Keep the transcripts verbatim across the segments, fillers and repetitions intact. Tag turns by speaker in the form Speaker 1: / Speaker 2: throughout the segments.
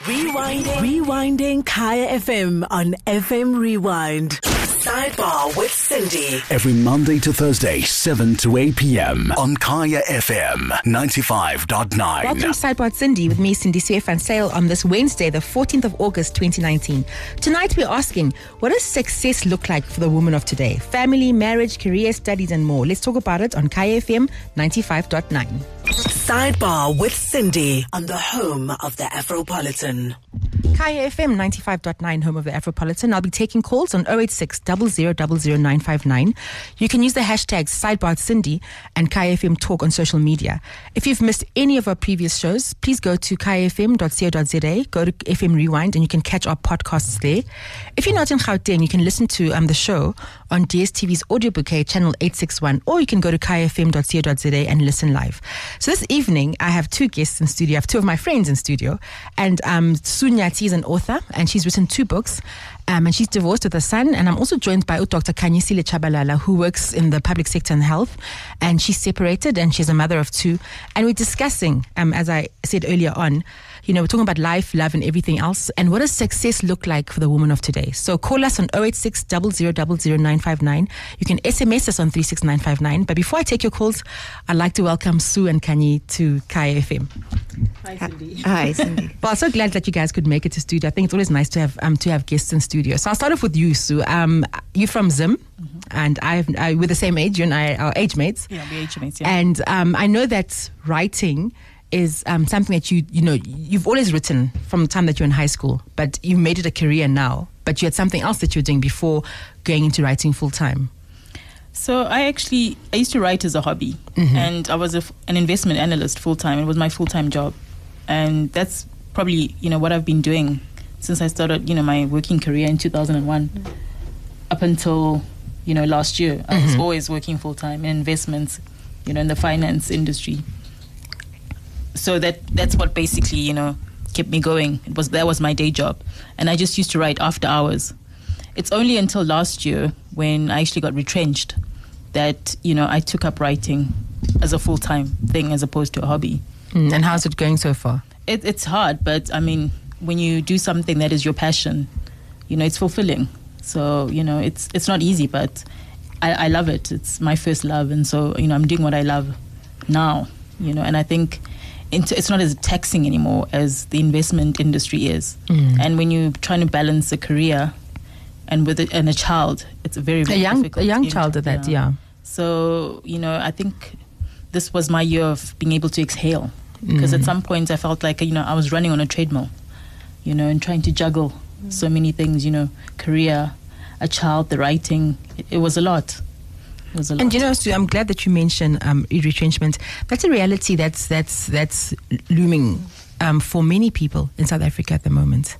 Speaker 1: Rewinding. Rewinding Kaya F M on F M Rewind. Sidebar with Cindy.
Speaker 2: Every Monday to Thursday, seven to eight p.m. on Kaya F M ninety-five point nine.
Speaker 3: Welcome to Sidebar with Cindy with me, Cindy Suefa Sale, on this Wednesday, the fourteenth of August, twenty nineteen. Tonight we're asking, what does success look like for the woman of today? Family, marriage, career, studies and more. Let's talk about it on Kaya F M ninety-five point nine.
Speaker 1: Sidebar with Cindy on the home of the Afropolitan.
Speaker 3: Kaya F M ninety-five point nine, home of the Afropolitan. I'll be taking calls on oh eight six, zero zero zero zero nine five nine. You can use the hashtags Sidebar Cindy and Kaya F M Talk on social media. If you've missed any of our previous shows, please go to kaya f m dot co dot z a, go to F M Rewind, and you can catch our podcasts there. If you're not in Gauteng, you can listen to um, the show on D S T V's audio bouquet, channel eight sixty-one, or you can go to kaya f m dot co dot z a and listen live. So this evening, I have two guests in studio. I have two of my friends in studio, and um, Sunyati is an author, and she's written two books. Um, and she's divorced with a son. And I'm also joined by Doctor Khanyisile Chabalala, who works in the public sector and health. And she's separated and she's a mother of two. And we're discussing, um, as I said earlier on, you know, we're talking about life, love, and everything else. And what does success look like for the woman of today? So call us on oh eight six, zero zero zero zero nine five nine. You can S M S us on three six nine five nine. But before I take your calls, I'd like to welcome Sue and Kanye to Kaya F M.
Speaker 4: Hi, Cindy.
Speaker 3: Hi, Cindy. Well, I'm so glad that you guys could make it to studio. I think it's always nice to have um to have guests in studio. So I'll start off with you, Sue. Um, you're from Zim, mm-hmm. and I've I, we're the same age. You and I are age mates.
Speaker 4: Yeah, we're age mates. Yeah.
Speaker 3: And um, I know that writing is um, something that you you know you've always written from the time that you're in high school, but you made it a career now. But you had something else that you were doing before going into writing full time.
Speaker 4: So I actually I used to write as a hobby, mm-hmm. and I was a, an investment analyst full time. It was my full time job, and that's probably you know what I've been doing since I started you know my working career in two thousand one, mm-hmm. up until you know last year. I mm-hmm. was always working full time in investments, you know, in the finance industry. So that that's what basically, you know, kept me going. It was that was my day job. And I just used to write after hours. It's only until last year when I actually got retrenched that, you know, I took up writing as a full-time thing as opposed to a hobby.
Speaker 3: Mm, and how's it going so far?
Speaker 4: It, it's hard, but I mean, when you do something that is your passion, you know, it's fulfilling. So, you know, it's it's not easy, but I, I love it. It's my first love. And so, you know, I'm doing what I love now, you know, and I think it's not as taxing anymore as the investment industry is. Mm. And when you're trying to balance a career and with a, and a child, it's a very, very
Speaker 3: a young,
Speaker 4: difficult.
Speaker 3: A young child at that, yeah. yeah.
Speaker 4: So, you know, I think this was my year of being able to exhale. Because mm. at some points I felt like, you know, I was running on a treadmill, you know, and trying to juggle mm. so many things, you know, career, a child, the writing. It, it was a lot.
Speaker 3: And you know, Sue, I'm glad that you mentioned um, retrenchment. That's a reality that's that's that's looming um, for many people in South Africa at the moment.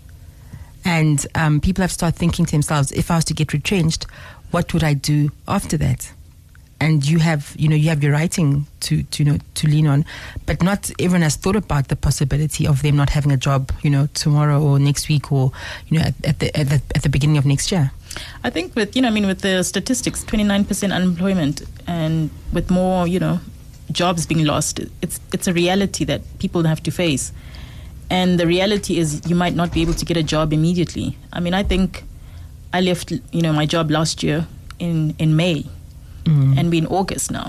Speaker 3: And um, people have started thinking to themselves, if I was to get retrenched, what would I do after that? And you have, you know, you have your writing to, to you know to lean on, but not everyone has thought about the possibility of them not having a job, you know, tomorrow or next week or you know at, at the at the at the beginning of next year.
Speaker 4: I think with, you know, I mean, with the statistics, twenty-nine percent unemployment and with more, you know, jobs being lost, it's it's a reality that people have to face. And the reality is you might not be able to get a job immediately. I mean, I think I left, you know, my job last year in, in May mm. and we're in August now.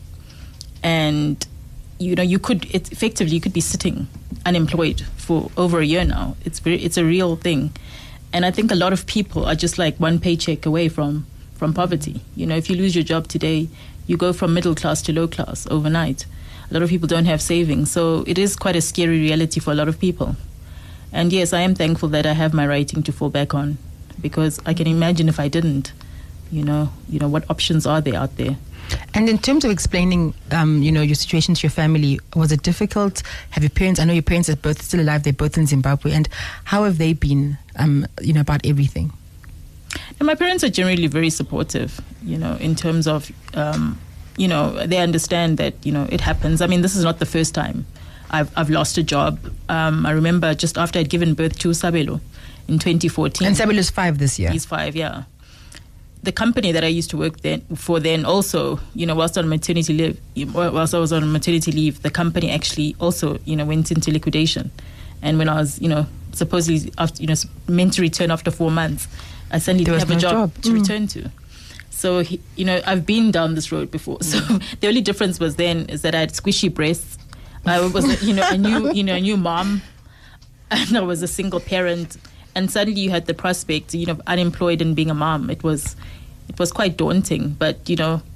Speaker 4: And, you know, you could, it, effectively, you could be sitting unemployed for over a year now. It's very, it's a real thing. And I think a lot of people are just like one paycheck away from, from poverty. You know, if you lose your job today, you go from middle class to low class overnight. A lot of people don't have savings. So it is quite a scary reality for a lot of people. And yes, I am thankful that I have my writing to fall back on, because I can imagine if I didn't, you know, you know, what options are there out there?
Speaker 3: And in terms of explaining, um, you know, your situation to your family, was it difficult? Have your parents, I know your parents are both still alive, they're both in Zimbabwe, and how have they been, um, you know, about everything?
Speaker 4: And my parents are generally very supportive, you know, in terms of, um, you know, they understand that, you know, it happens. I mean, this is not the first time I've, I've lost a job. Um, I remember just after I'd given birth to Sabelo in twenty fourteen.
Speaker 3: And Sabelo's five this year.
Speaker 4: He's five, yeah. The company that I used to work then for then also, you know, whilst on maternity leave, whilst I was on maternity leave, the company actually also, you know, went into liquidation. And when I was, you know, supposedly after, you know, meant to return after four months, I suddenly
Speaker 3: There
Speaker 4: didn't
Speaker 3: was
Speaker 4: have a
Speaker 3: no
Speaker 4: job,
Speaker 3: job.
Speaker 4: to
Speaker 3: Mm.
Speaker 4: return to. So, he, you know, I've been down this road before. So the only difference was then is that I had squishy breasts. I was, you know, a new, you know, a new mom, and I was a single parent. And suddenly you had the prospect, you know, of unemployed and being a mom. It was, it was quite daunting. But, you know,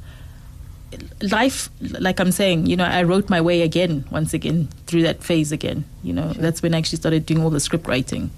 Speaker 4: life, like I'm saying, you know, I wrote my way again, once again, through that phase again. You know, sure. That's when I actually started doing all the script writing.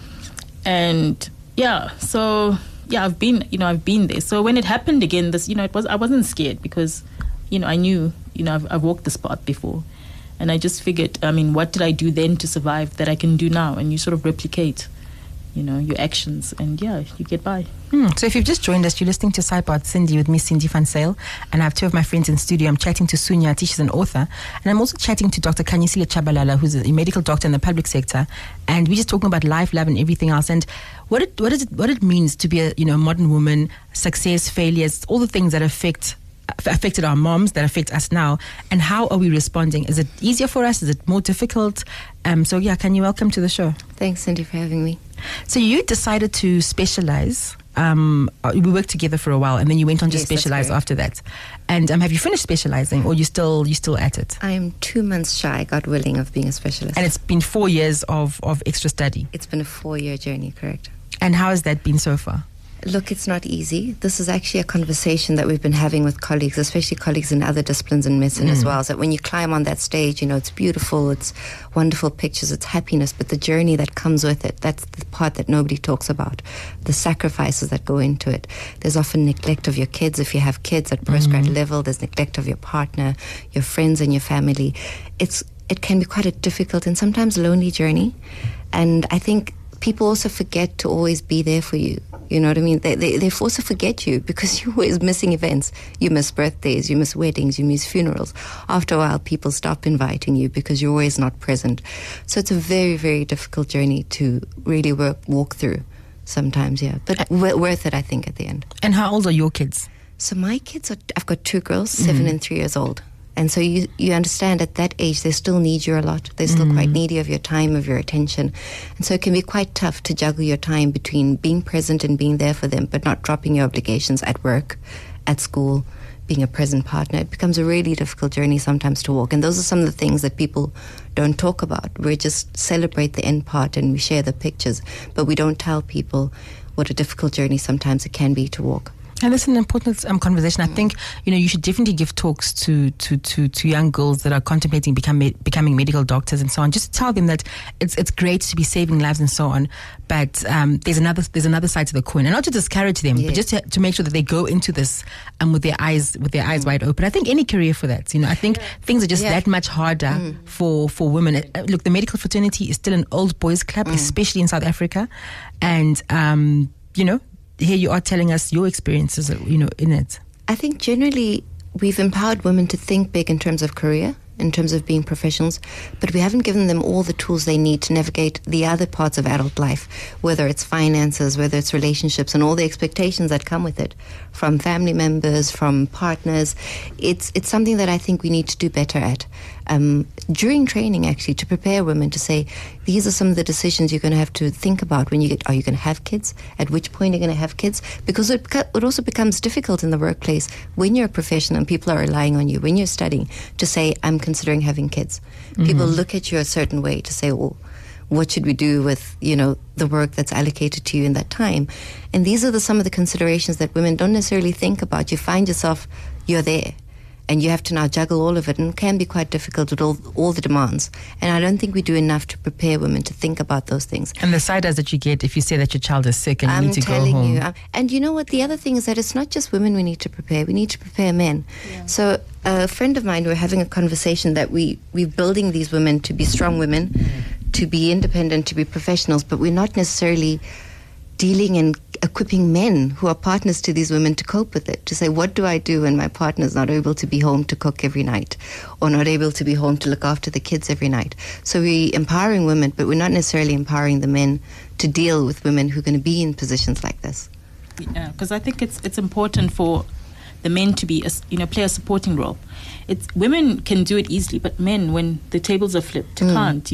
Speaker 4: And yeah, so yeah, I've been, you know, I've been there. So when it happened again, this, you know, it was, I wasn't scared because, you know, I knew, you know, I've, I've walked this path before. And I just figured, I mean, what did I do then to survive that I can do now? And you sort of replicate, you know, your actions, and yeah, you get by.
Speaker 3: Hmm. So if you've just joined us, you're listening to Sidebar Cindy with me, Cindy Van Sale, and I have two of my friends in studio. I'm chatting to Sunya, she's an author, and I'm also chatting to Doctor Khanyisile Chabalala, who's a medical doctor in the public sector, and we're just talking about life, love, and everything else, and what it what is it what it means to be a you know modern woman, success, failures, all the things that affect affected our moms, that affect us now, and how are we responding? Is it easier for us? Is it more difficult? Um, so yeah, can you welcome to the show?
Speaker 5: Thanks, Cindy, for having me.
Speaker 3: So you decided to specialize. Um, we worked together for a while, and then you went on to
Speaker 5: Yes,
Speaker 3: specialize
Speaker 5: that's
Speaker 3: after that. And um, have you finished specializing, or you still you still at it?
Speaker 5: I am two months shy, God willing, of being a specialist.
Speaker 3: And it's been four years of of extra study.
Speaker 5: It's been a four-year journey, correct?
Speaker 3: And how has that been so far?
Speaker 5: Look, it's not easy. This is actually a conversation that we've been having with colleagues, especially colleagues in other disciplines in medicine mm. as well. So that when you climb on that stage, you know, it's beautiful, it's wonderful pictures, it's happiness, but the journey that comes with it, that's the part that nobody talks about. The sacrifices that go into it. There's often neglect of your kids. If you have kids at postgrad mm. level, there's neglect of your partner, your friends and your family. It's It can be quite a difficult and sometimes lonely journey. And I think people also forget to always be there for you. You know what I mean? They, they, they also forget you because you're always missing events. You miss birthdays, you miss weddings, you miss funerals. After a while, people stop inviting you because you're always not present. So it's a very, very difficult journey to really work, walk through sometimes, yeah. But w- worth it, I think, at the end.
Speaker 3: And how old are your kids?
Speaker 5: So my kids, are, I've got two girls, seven
Speaker 3: Mm.
Speaker 5: and three years old. And so you, you understand at that age, they still need you a lot. They're still mm. quite needy of your time, of your attention. And so it can be quite tough to juggle your time between being present and being there for them, but not dropping your obligations at work, at school, being a present partner. It becomes a really difficult journey sometimes to walk. And those are some of the things that people don't talk about. We just celebrate the end part and we share the pictures, but we don't tell people what a difficult journey sometimes it can be to walk.
Speaker 3: And this is an important um, conversation. I think, you know, you should definitely give talks to, to, to, to young girls that are contemplating become, becoming medical doctors and so on. Just tell them that it's it's great to be saving lives and so on, but um, there's another there's another side to the coin, and not to discourage them,
Speaker 5: yes.
Speaker 3: but just to, to make sure that they go into this um, with their eyes with their eyes mm. wide open. I think any career for that, you know, I think yeah. things are just yeah. that much harder mm. for for women. Uh, look, the medical fraternity is still an old boys club, mm. especially in South Africa, and um, you know. Here you are telling us your experiences, you know, in it.
Speaker 5: I think generally we've empowered women to think big in terms of career, in terms of being professionals, but we haven't given them all the tools they need to navigate the other parts of adult life, whether it's finances, whether it's relationships, and all the expectations that come with it, from family members, from partners. It's it's something that I think we need to do better at. Um, during training, actually, to prepare women to say, these are some of the decisions you're going to have to think about when you get, are you going to have kids? At which point are you going to have kids? Because it, it also becomes difficult in the workplace when you're a professional and people are relying on you, when you're studying, to say, I'm considering having kids. Mm-hmm. People look at you a certain way to say, well, what should we do with, you know, the work that's allocated to you in that time? And these are the, some of the considerations that women don't necessarily think about. You find yourself, you're there. And you have to now juggle all of it, and it can be quite difficult with all, all the demands. And I don't think we do enough to prepare women to think about those things.
Speaker 3: And the side eyes that you get if you say that your child is sick and you
Speaker 5: I'm
Speaker 3: need to go home.
Speaker 5: I'm telling you. And you know what? The other thing is that it's not just women we need to prepare. We need to prepare men. Yeah. So a friend of mine, we were having a conversation that we, we're building these women to be strong women, mm. to be independent, to be professionals, but we're not necessarily dealing and equipping men who are partners to these women to cope with it, to say, what do I do when my partner's not able to be home to cook every night, or not able to be home to look after the kids every night? So we're empowering women, but we're not necessarily empowering the men to deal with women who are going to be in positions like this.
Speaker 4: Yeah, because I think it's it's important for the men to be, a, you know, play a supporting role. It's women can do it easily, but men, when the tables are flipped, mm. can't. You know,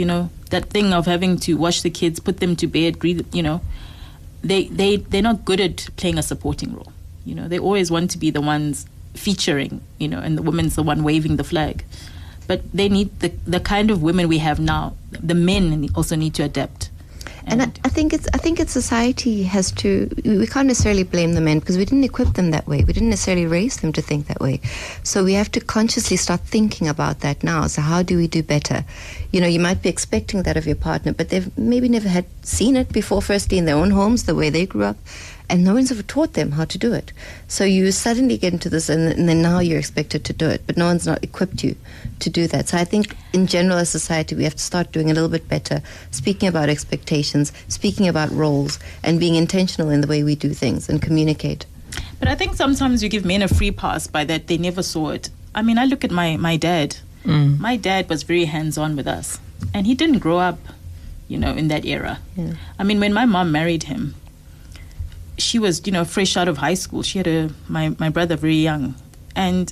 Speaker 4: that thing of having to wash the kids, put them to bed, breathe, you know, they, they, they're not good at playing a supporting role. You know, they always want to be the ones featuring, you know, and the woman's the one waving the flag. But they need the, the kind of women we have now. The men also need to adapt.
Speaker 5: And I, I think it's I think it's society has to, we can't necessarily blame the men because we didn't equip them that way. We didn't necessarily raise them to think that way. So we have to consciously start thinking about that now. So how do we do better? You know, you might be expecting that of your partner, but they've maybe never had seen it before, firstly in their own homes, the way they grew up. And no one's ever taught them how to do it. So you suddenly get into this, and, and then now you're expected to do it, but no one's not equipped you to do that. So I think in general as society, we have to start doing a little bit better, speaking about expectations, speaking about roles, and being intentional in the way we do things and communicate.
Speaker 4: But I think sometimes you give men a free pass by that they never saw it. I mean, I look at my, my dad. Mm. My dad was very hands-on with us, and he didn't grow up, you know, in that era. Yeah. I mean, when my mom married him, she was, you know, fresh out of high school. She had a my, my brother very young, and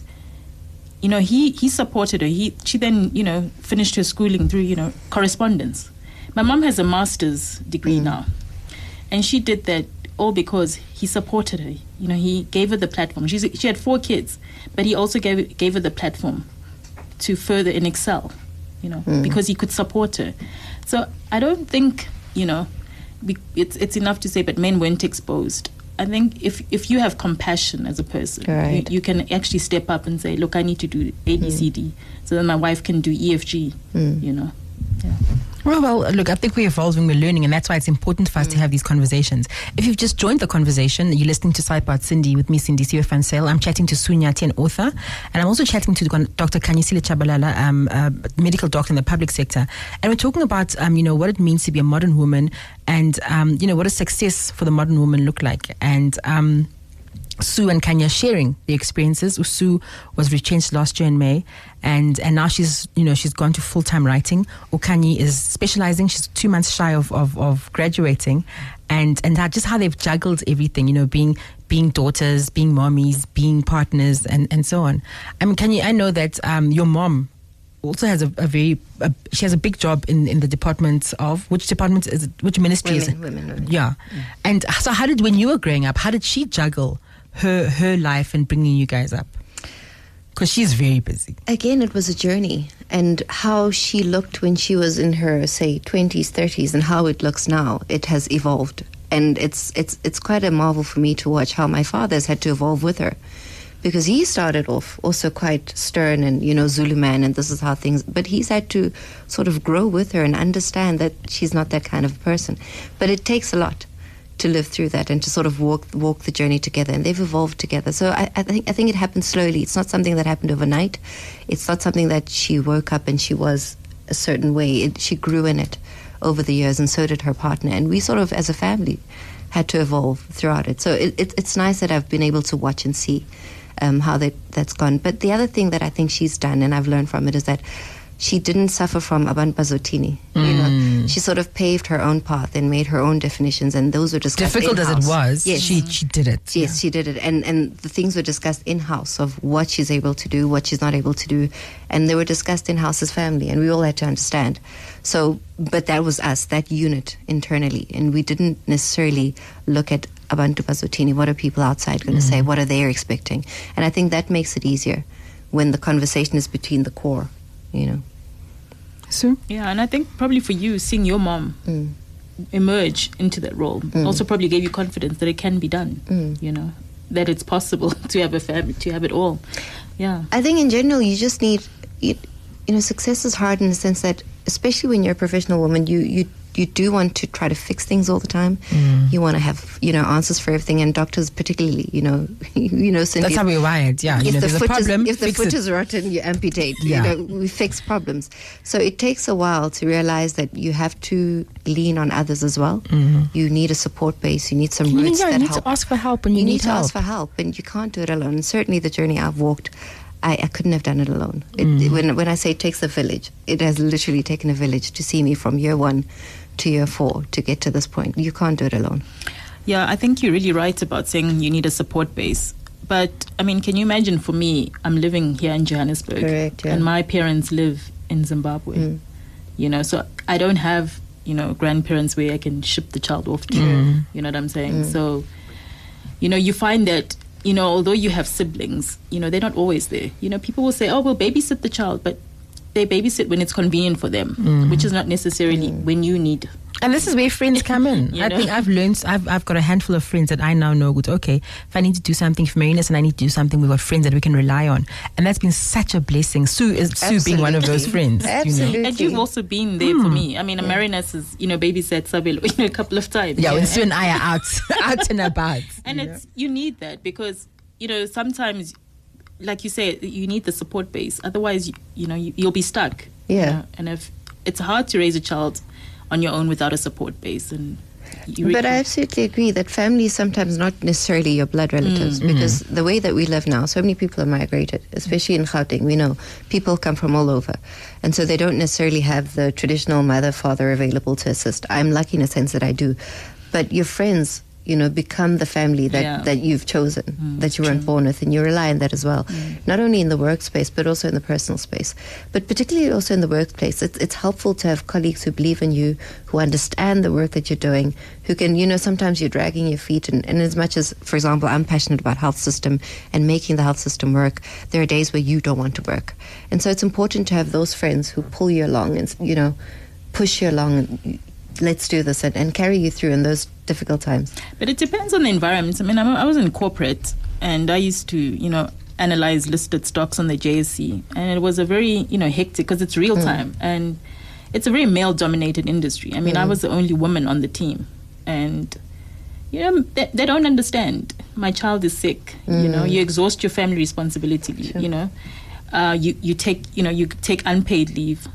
Speaker 4: you know he, he supported her. He she then you know finished her schooling through you know correspondence. My mom has a master's degree mm. now, and she did that all because he supported her. You know, he gave her the platform. She's she had four kids, but he also gave gave her the platform to further and excel. You know, mm. because he could support her. So I don't think you know. It's it's enough to say, but men weren't exposed. I think if if you have compassion as a person,
Speaker 5: right.
Speaker 4: you, you can actually step up and say, look, I need to do A, B, C, D, so that my wife can do E, F, G, mm. you know. Yeah.
Speaker 3: Well, well, look, I think we're evolving, we're learning, and that's why it's important for us mm. to have these conversations. If you've just joined the conversation, you're listening to Sidebar Cindy with me, Cindy Siwe-Van I'm chatting to Sunyati, an author, and I'm also chatting to Doctor Khanyisile Tshabalala, um, a medical doctor in the public sector, and we're talking about, um, you know, what it means to be a modern woman, and um, you know, what does success for the modern woman look like, and um, Sue and Kanya sharing their experiences. Sue was retrenched last year in May, and and now she's you know she's gone to full time writing. Ukanye is specializing. She's two months shy of, of, of graduating, and and that just how they've juggled everything. You know, being being daughters, being mommies, being partners, and, and so on. I mean, Kanye, I know that um, your mom also has a, a very a, she has a big job in, in the department of which department is it, which ministry
Speaker 5: women,
Speaker 3: is it?
Speaker 5: Women, women.
Speaker 3: Yeah, mm. And so how did when you were growing up? How did she juggle her her life and bringing you guys up? Because she's very busy.
Speaker 5: Again, it was a journey, and how she looked when she was in her, say, twenties, thirties, and how it looks now, it has evolved. And it's it's it's quite a marvel for me to watch how my father's had to evolve with her, because he started off also quite stern and, you know, Zulu man, and this is how things, but he's had to sort of grow with her and understand that she's not that kind of person. But it takes a lot to live through that and to sort of walk walk the journey together, and they've evolved together. So I, I think I think it happened slowly. It's not something that happened overnight. It's not something that she woke up and she was a certain way. It, she grew in it over the years, and so did her partner. And we sort of, as a family, had to evolve throughout it. So it, it, it's nice that I've been able to watch and see um, how that, that's gone. But the other thing that I think she's done, and I've learned from it, is that she didn't suffer from abantu bazotini.
Speaker 3: Mm.
Speaker 5: You know, she sort of paved her own path and made her own definitions, and those were discussed
Speaker 3: difficult
Speaker 5: in-house.
Speaker 3: as it was.
Speaker 5: Yes.
Speaker 3: she she did it.
Speaker 5: Yes,
Speaker 3: yeah.
Speaker 5: she did it, and and the things were discussed in house of what she's able to do, what she's not able to do, and they were discussed in house as family, and we all had to understand. So, but that was us, that unit internally, and we didn't necessarily look at abantu bazotini. What are people outside going to mm. say? What are they expecting? And I think that makes it easier when the conversation is between the core, you know.
Speaker 3: So?
Speaker 4: Yeah, and I think probably for you, seeing your mom mm. emerge into that role mm. also probably gave you confidence that it can be done, mm. you know, that it's possible to have a family, to have it all. Yeah.
Speaker 5: I think in general, you just need, you, you know, success is hard in the sense that, especially when you're a professional woman, you, you you do want to try to fix things all the time. Mm. You want to have, you know, answers for everything, and doctors particularly, you know, you know, Cindy,
Speaker 3: that's how we're wired. Yeah, you
Speaker 5: if
Speaker 3: know,
Speaker 5: the
Speaker 3: there's
Speaker 5: foot
Speaker 3: a problem.
Speaker 5: Is, if the
Speaker 3: fix
Speaker 5: foot
Speaker 3: it.
Speaker 5: is rotten, you amputate.
Speaker 3: Yeah.
Speaker 5: You know, we fix problems. So it takes a while to realize that you have to lean on others as well. Mm-hmm. You need a support base. You need some
Speaker 3: you
Speaker 5: roots
Speaker 3: need, yeah,
Speaker 5: that
Speaker 3: you need
Speaker 5: help.
Speaker 3: to ask for help, and you,
Speaker 5: you
Speaker 3: need,
Speaker 5: need to
Speaker 3: help.
Speaker 5: ask for help, and you can't do it alone. And certainly, the journey I've walked, I, I couldn't have done it alone. It,
Speaker 3: Mm.
Speaker 5: when when I say it takes a village, it has literally taken a village to see me from year one to year four to get to this point. You can't do it alone.
Speaker 4: Yeah, I think you're really right about saying you need a support base. But, I mean, can you imagine for me, I'm living here in Johannesburg.
Speaker 5: Correct, yeah.
Speaker 4: And my parents live in Zimbabwe. Mm. You know, so I don't have, you know, grandparents where I can ship the child off to.
Speaker 3: Mm.
Speaker 4: You know what I'm saying? Mm. So, you know, you find that, you know, although you have siblings, you know, they're not always there. You know, people will say, oh, we'll babysit the child, but they babysit when it's convenient for them, mm. which is not necessarily mm. when you need.
Speaker 3: And this is where friends come in. I know? think I've learned, I've I've got a handful of friends that I now know, good, okay, if I need to do something for Marinus and I need to do something, we've got friends that we can rely on. And that's been such a blessing. Sue is Absolutely. Sue being one of those friends.
Speaker 5: Absolutely.
Speaker 3: You know?
Speaker 4: And you've also been there mm. for me. I mean, yeah. Marinus has, you know, babysat Sabelo, you know, a couple of times.
Speaker 3: Yeah, yeah. when Sue and I are out, out and about.
Speaker 4: And you it's, know? you need that because, you know, sometimes, like you say, you need the support base. Otherwise, you, you know, you, you'll be stuck.
Speaker 5: Yeah.
Speaker 4: You know? And if it's hard to raise a child on your own without a support base. And you
Speaker 5: but I absolutely agree that family is sometimes not necessarily your blood relatives mm, because mm. the way that we live now, so many people are migrated, especially in Gauteng. We know people come from all over. And so they don't necessarily have the traditional mother, father available to assist. I'm lucky in a sense that I do. But your friends, you know, become the family that,
Speaker 4: yeah.
Speaker 5: that you've chosen, mm, that you weren't
Speaker 4: true.
Speaker 5: born with, and you rely on that as well. Mm. Not only in the workspace, but also in the personal space. But particularly also in the workplace, it's, it's helpful to have colleagues who believe in you, who understand the work that you're doing, who can, you know, sometimes you're dragging your feet. And, and as much as, for example, I'm passionate about health system and making the health system work, there are days where you don't want to work. And so it's important to have those friends who pull you along and, you know, push you along and let's do this and, and carry you through in those difficult times.
Speaker 4: But it depends on the environment. I mean, I'm, I was in corporate and I used to, you know, analyze listed stocks on the J S E, and it was a very, you know, hectic because it's real time mm. and it's a very male-dominated industry. I mean, mm. I was the only woman on the team, and you know, they, they don't understand. My child is sick. Mm. You know, you exhaust your family responsibility. Sure. You know, uh, you you take you know you take unpaid leave.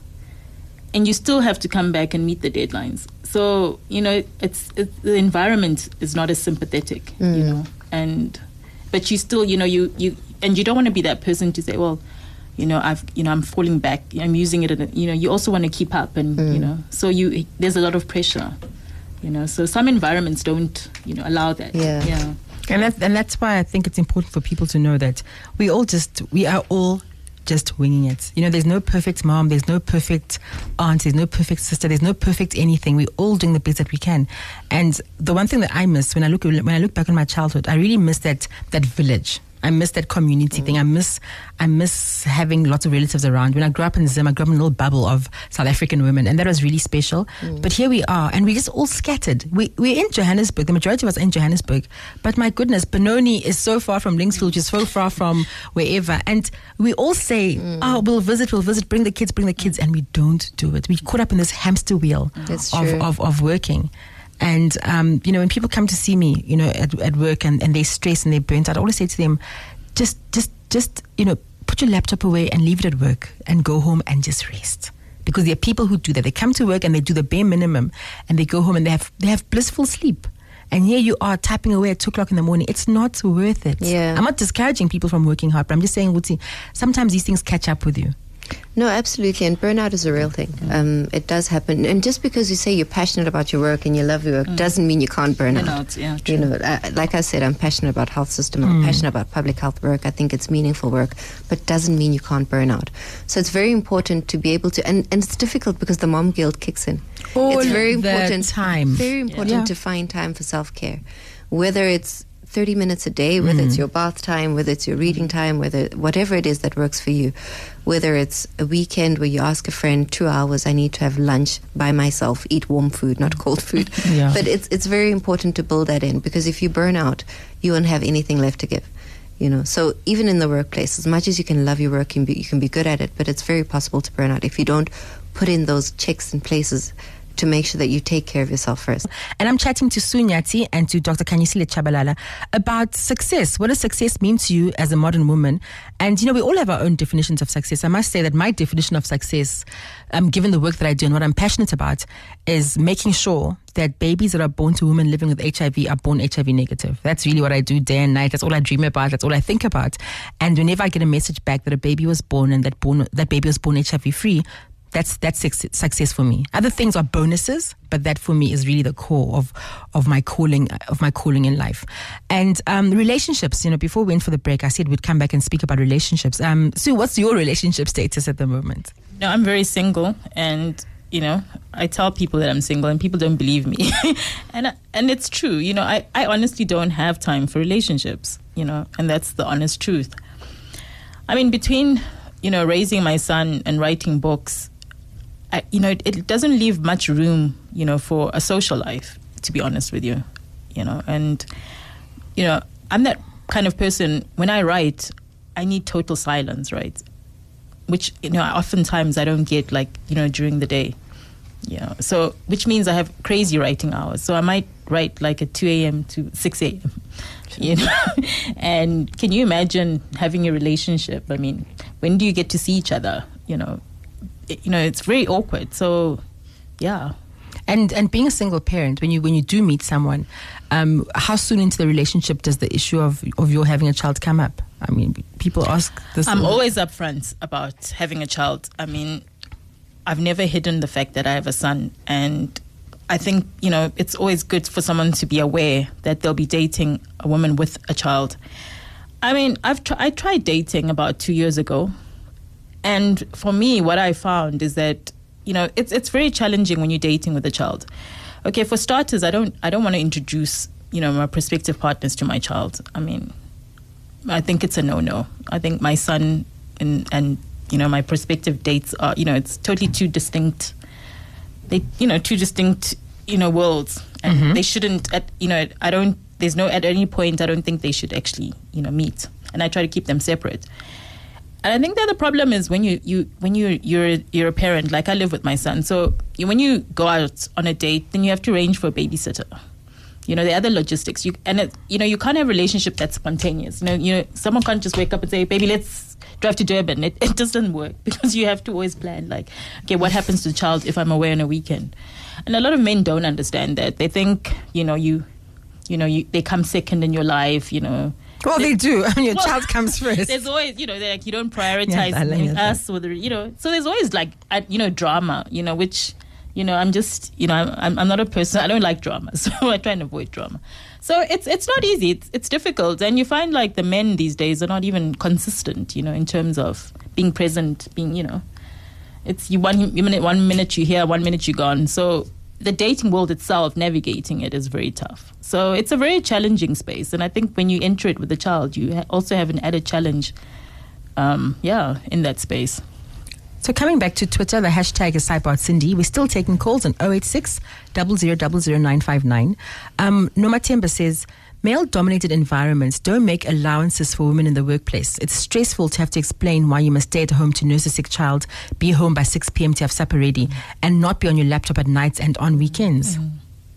Speaker 4: And you still have to come back and meet the deadlines. So, you know, it's, it's the environment is not as sympathetic, mm. you know. And but you still, you know, you, you and you don't want to be that person to say, well, you know, I've you know, I'm falling back. I'm using it, you know, you also want to keep up and mm. you know. So you there's a lot of pressure, you know. So some environments don't, you know, allow that.
Speaker 5: Yeah.
Speaker 4: Yeah.
Speaker 3: And that's and that's why I think it's important for people to know that we all just we are all just winging it. You know, there's no perfect mom, there's no perfect aunt, there's no perfect sister, there's no perfect anything. We're all doing the best that we can. And the one thing that I miss when I look when I look back on my childhood, I really miss that that village. I miss that community mm. thing. I miss I miss having lots of relatives around. When I grew up in Zim, I grew up in a little bubble of South African women, and that was really special. Mm. But here we are, and we're just all scattered. We, we're in Johannesburg. The majority of us are in Johannesburg. But my goodness, Benoni is so far from Linksfield, which is so far from wherever. And we all say, mm. oh, we'll visit, we'll visit, bring the kids, bring the kids, and we don't do it. We're caught up in this hamster wheel
Speaker 5: That's
Speaker 3: of,
Speaker 5: true.
Speaker 3: of, of working. And, um, you know, when people come to see me, you know, at, at work and, and they're stressed and they're burnt out, I always say to them, just, just, just, you know, put your laptop away and leave it at work and go home and just rest. Because there are people who do that. They come to work and they do the bare minimum and they go home and they have, they have blissful sleep. And here you are typing away at two o'clock in the morning. It's not worth it.
Speaker 5: Yeah.
Speaker 3: I'm not discouraging people from working hard, but I'm just saying, Wuti, sometimes these things catch up with you.
Speaker 5: No, absolutely. And burnout is a real thing. Um, it does happen. And just because you say you're passionate about your work and you love your work mm. doesn't mean you can't burn out.
Speaker 4: Burnout, yeah, true.
Speaker 5: You know, uh, like I said, I'm passionate about health system. I'm mm. passionate about public health work. I think it's meaningful work, but doesn't mean you can't burn out. So it's very important to be able to, and, and it's difficult because the mom guilt kicks in.
Speaker 3: All
Speaker 5: it's very important.
Speaker 3: Time.
Speaker 5: Very important
Speaker 3: yeah.
Speaker 5: to find time for self-care, whether it's thirty minutes a day, whether mm. it's your bath time, whether it's your reading time, whether whatever it is that works for you, whether it's a weekend where you ask a friend, two hours, I need to have lunch by myself, eat warm food, not cold food.
Speaker 3: Yeah.
Speaker 5: But it's it's very important to build that in, because if you burn out, you won't have anything left to give. You know, so even in the workplace, as much as you can love your work, you can be, you can be good at it, but it's very possible to burn out if you don't put in those checks in places to make sure that you take care of yourself first.
Speaker 3: And I'm chatting to Sue Nyathi and to Doctor Khanyisile Tshabalala about success. What does success mean to you as a modern woman? And, you know, we all have our own definitions of success. I must say that my definition of success, um, given the work that I do and what I'm passionate about, is making sure that babies that are born to women living with H I V are born H I V negative. That's really what I do day and night. That's all I dream about. That's all I think about. And whenever I get a message back that a baby was born and that born that baby was born H I V free, That's that's success for me. Other things are bonuses, but that for me is really the core of of my calling of my calling in life. And um, relationships. You know, before we went for the break, I said we'd come back and speak about relationships. Um, Sue, what's your relationship status at the moment?
Speaker 4: No, I'm very single, and you know, I tell people that I'm single and people don't believe me. and and it's true. You know, I, I honestly don't have time for relationships, you know, and that's the honest truth. I mean, between, you know, raising my son and writing books, I, you know, it, it doesn't leave much room, you know, for a social life, to be honest with you, you know. And, you know, I'm that kind of person, when I write, I need total silence, right? Which, you know, oftentimes I don't get, like, you know, during the day. You know, so, which means I have crazy writing hours. So I might write like at two a.m. to six a.m., you know. And can you imagine having a relationship? I mean, when do you get to see each other? You know, it, you know, it's very awkward. So, yeah.
Speaker 3: And and being a single parent, when you when you do meet someone, um, how soon into the relationship does the issue of of your having a child come up? I mean, people ask this.
Speaker 4: I'm always upfront about having a child. I mean, I've never hidden the fact that I have a son, and I think, you know, it's always good for someone to be aware that they'll be dating a woman with a child. I mean, I've tr- I tried dating about two years ago, and for me, what I found is that, you know, it's it's very challenging when you're dating with a child. Okay, for starters, I don't I don't want to introduce, you know, my prospective partners to my child. I mean, I think it's a no-no. I think my son and, and you know, my prospective dates are, you know, it's totally two distinct, they, you know, two distinct, you know, worlds. And mm-hmm. they shouldn't, at, you know, I don't, there's no, at any point, I don't think they should actually, you know, meet. And I try to keep them separate. And I think that the problem is when you, you when you, you're, you're a parent, like I live with my son. So you, when you go out on a date, then you have to arrange for a babysitter. You know, the other logistics. You and it, you know, you can't have a relationship that's spontaneous. You know, you know, someone can't just wake up and say, "Baby, let's drive to Durban." It, it doesn't work because you have to always plan. Like, okay, what happens to the child if I'm away on a weekend? And a lot of men don't understand that. They think, you know, you, you know, you they come second in your life. You know.
Speaker 3: Well, they, they do. I mean, your
Speaker 4: well,
Speaker 3: child comes first.
Speaker 4: There's always, you know, like you don't prioritize
Speaker 3: yes, like
Speaker 4: us or the, you know. So there's always like, you know, drama. You know, which. You know, I'm just, you know, I'm I'm not a person, I don't like drama, so I try and avoid drama. So it's it's not easy, it's, it's difficult. And you find like the men these days are not even consistent, you know, in terms of being present, being, you know, it's you one minute, one minute you're here, one minute you're gone. So the dating world itself, navigating it is very tough. So it's a very challenging space. And I think when you enter it with a child, you ha- also have an added challenge, um, yeah, in that space.
Speaker 3: So coming back to Twitter, the hashtag is Sidebar Cindy. We're still taking calls on oh eight six, zero zero zero zero nine five nine. Um, Nomatemba says, male-dominated environments don't make allowances for women in the workplace. It's stressful to have to explain why you must stay at home to nurse a sick child, be home by six p.m. to have supper ready, mm. and not be on your laptop at nights and on weekends. Mm.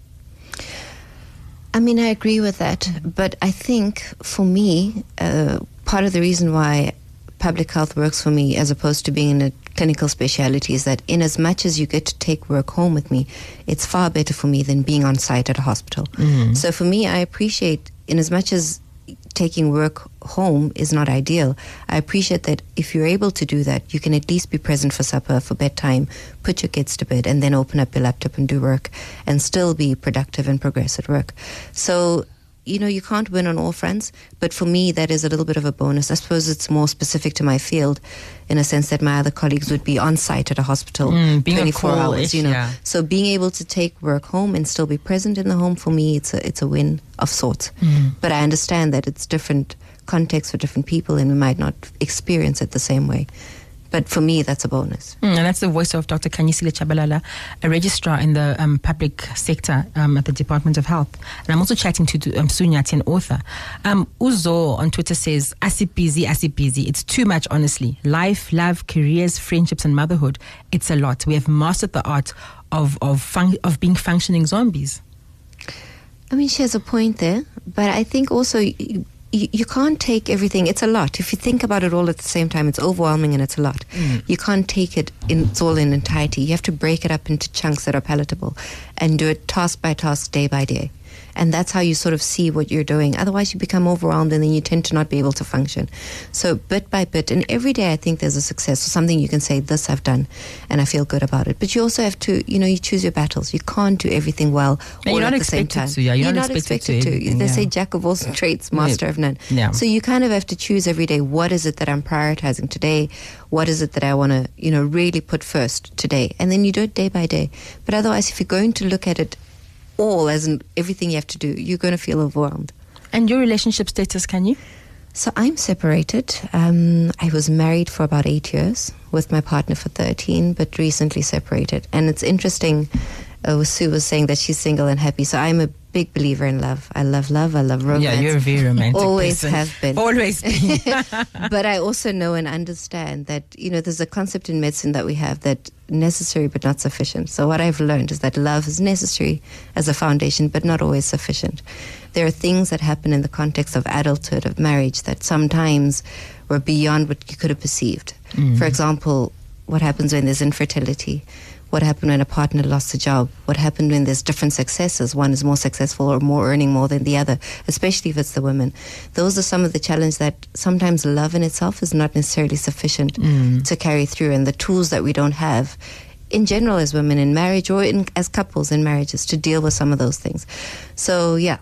Speaker 5: I mean, I agree with that. But I think, for me, uh, part of the reason why public health works for me as opposed to being in a clinical specialty is that in as much as you get to take work home with me, it's far better for me than being on site at a hospital. Mm-hmm. So for me, I appreciate, in as much as taking work home is not ideal, I appreciate that if you're able to do that, you can at least be present for supper, for bedtime, put your kids to bed, and then open up your laptop and do work and still be productive and progress at work. So, you know, you can't win on all fronts, but for me, that is a little bit of a bonus. I suppose it's more specific to my field in a sense that my other colleagues would be on site at a hospital mm, twenty-four hours, you know. Yeah. So being able to take work home and still be present in the home, for me, it's a, it's a win of sorts. Mm. But I understand that it's different contexts for different people and we might not experience it the same way. But for me, that's a bonus. Mm, and
Speaker 3: that's the voice of Doctor Kanyisile Chabalala, a registrar in the um, public sector um, at the Department of Health. And I'm also chatting to um, Sunyati, an author. Um, Uzo on Twitter says, "Asipizi, asipizi. It's too much, honestly. Life, love, careers, friendships, and motherhood. It's a lot. We have mastered the art of of, fun- of being functioning zombies."
Speaker 5: I mean, she has a point there. But I think also... You, You, you can't take everything. It's a lot. If you think about it all at the same time, it's overwhelming and it's a lot. Mm. You can't take it in it's all in entirety. You have to break it up into chunks that are palatable and do it task by task, day by day. And that's how you sort of see what you're doing. Otherwise, you become overwhelmed and then you tend to not be able to function. So bit by bit, and every day I think there's a success or something you can say, this I've done, and I feel good about it. But you also have to, you know, you choose your battles. You can't do everything well all
Speaker 3: you're
Speaker 5: at
Speaker 3: not
Speaker 5: the same time.
Speaker 3: expected to, yeah. You're,
Speaker 5: you're
Speaker 3: not,
Speaker 5: not
Speaker 3: expected,
Speaker 5: expected
Speaker 3: to.
Speaker 5: to. They
Speaker 3: yeah.
Speaker 5: say jack of all trades, master
Speaker 3: Yeah.
Speaker 5: of none.
Speaker 3: Yeah.
Speaker 5: So you kind of have to choose every day, what is it that I'm prioritizing today? What is it that I want to, you know, really put first today? And then you do it day by day. But otherwise, if you're going to look at it all as in everything you have to do, you're going to feel overwhelmed.
Speaker 3: And your relationship status, can you?
Speaker 5: So I'm separated. Um, I was married for about eight years with my partner for thirteen, but recently separated. And it's interesting, uh, Sue was saying that she's single and happy. So I'm a big believer in love. I love love. I love romance.
Speaker 3: Yeah, you're a very romantic
Speaker 5: Always
Speaker 3: person.
Speaker 5: have been.
Speaker 3: Always been.
Speaker 5: But I also know and understand that, you know, there's a concept in medicine that we have that necessary but not sufficient. So what I've learned is that love is necessary as a foundation but not always sufficient. There are things that happen in the context of adulthood, of marriage, that sometimes were beyond what you could have perceived. Mm. For example, what happens when there's infertility? What happened when a partner lost a job? What happened when there's different successes? One is more successful or more earning more than the other, especially if it's the women. Those are some of the challenges that sometimes love in itself is not necessarily sufficient mm. to carry through, and the tools that we don't have in general as women in marriage or in, as couples in marriages to deal with some of those things. So, yeah.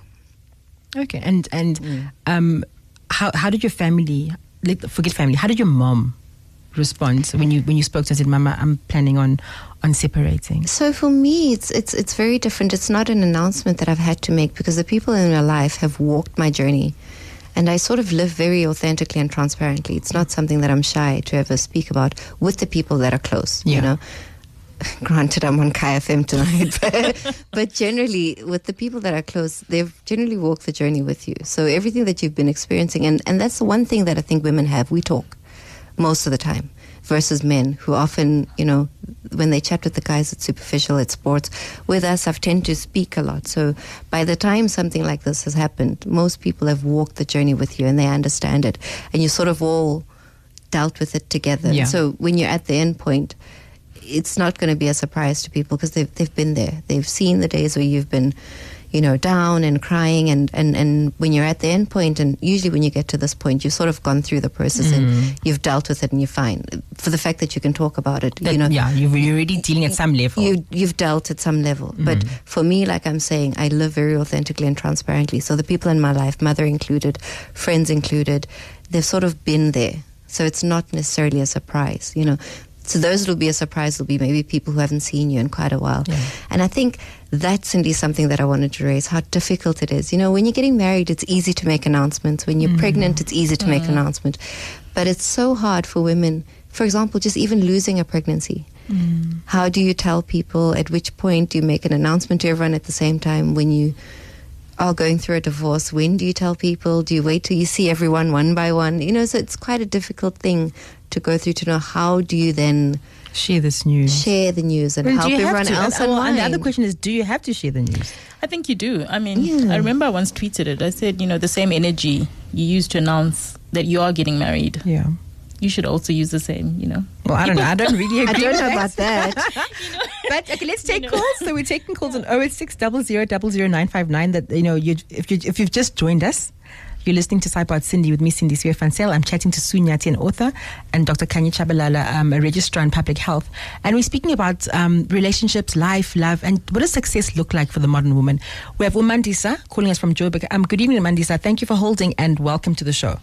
Speaker 3: Okay, and and mm. um, how how did your family, like, forget family, how did your mom respond when you when you spoke to her and said, Mama, I'm planning on on separating?
Speaker 5: So for me, it's it's it's very different. It's not an announcement that I've had to make because the people in my life have walked my journey, and I sort of live very authentically and transparently. It's not something that I'm shy to ever speak about with the people that are close. Yeah. You know, granted, I'm on Kaya F M tonight, but, but generally with the people that are close, they've generally walked the journey with you. So everything that you've been experiencing, and and that's the one thing that I think women have. We talk most of the time. Versus men who often, you know, when they chat with the guys, it's superficial, it's sports. With us, I've tend to speak a lot. So by the time something like this has happened, most people have walked the journey with you and they understand it. And you sort of all dealt with it together.
Speaker 3: Yeah.
Speaker 5: So when you're at the end point, it's not going to be a surprise to people because they've, they've been there. They've seen the days where you've been, you know, down and crying, and, and, and when you're at the end point, and usually when you get to this point, you've sort of gone through the process mm. and you've dealt with it and you're fine. For the fact that you can talk about it,
Speaker 3: that,
Speaker 5: you know.
Speaker 3: Yeah, you're already dealing at some level.
Speaker 5: You, you've dealt at some level. Mm. But for me, like I'm saying, I live very authentically and transparently. So the people in my life, mother included, friends included, they've sort of been there. So it's not necessarily a surprise, you know. So those will be a surprise will be maybe people who haven't seen you in quite a while. Yeah. And I think that's indeed something that I wanted to raise, how difficult it is. You know, when you're getting married, it's easy to make announcements. When you're mm. pregnant, it's easy to mm. make an announcement. But it's so hard for women, for example, just even losing a pregnancy. Mm. How do you tell people? At which point do you make an announcement to everyone at the same time? When you are going through a divorce, when do you tell people? Do you wait till you see everyone one by one? You know, so it's quite a difficult thing to go through to know how do you then
Speaker 3: share this news,
Speaker 5: share the news, and help everyone
Speaker 3: to?
Speaker 5: else
Speaker 3: and,
Speaker 5: online.
Speaker 3: And the other question is, do you have to share the news?
Speaker 4: I think you do. I mean,
Speaker 5: yeah.
Speaker 4: I remember I once tweeted it. I said, you know, the same energy you use to announce that you are getting married.
Speaker 3: Yeah.
Speaker 4: You should also use the same, you know.
Speaker 3: Well, I don't know. I don't really agree.
Speaker 5: I don't
Speaker 3: with
Speaker 5: know
Speaker 3: that.
Speaker 5: about that.
Speaker 4: you know?
Speaker 3: But okay, let's take
Speaker 4: You know.
Speaker 3: calls. So we're taking calls on oh eight six, zero zero zero zero nine five nine. That, you know, you if you if you've just joined us, you're listening to Sidebar Cindy with me, Cindy Sweer-Vansel. I'm chatting to Sue Nyathi, an author, and Doctor Kanya Chabalala, um, a registrar in public health. And we're speaking about um, relationships, life, love, and what does success look like for the modern woman. We have Umandisa calling us from Joburg. Um, good evening, Umandisa. Thank you for holding and welcome to the show.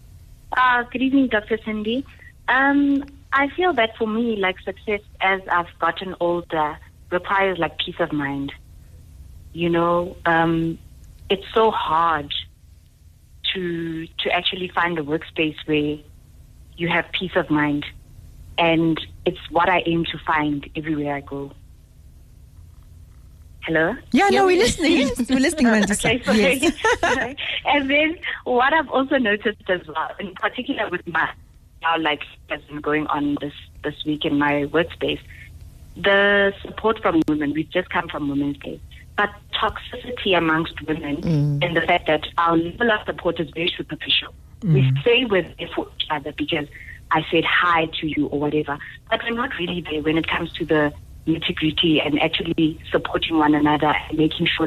Speaker 6: Uh, good evening, Doctor Cindy. Um, I feel that for me, like success as I've gotten older, requires like peace of mind. You know, um, it's so hard to to actually find a workspace where you have peace of mind, and it's what I aim to find everywhere I go. Hello?
Speaker 3: Yeah, no, we're listening. Yes, we're listening, Umandisa.
Speaker 6: Okay, sorry.
Speaker 3: Yes.
Speaker 6: And then what I've also noticed as well, in particular with my now like has been going on this this week in my workspace, the support from women. We've just come from Women's Day. But toxicity amongst women mm. and the fact that our level of support is very superficial. Mm. We say we're there for each other because I said hi to you or whatever, but we're not really there when it comes to the nitty-gritty and actually supporting one another and making sure that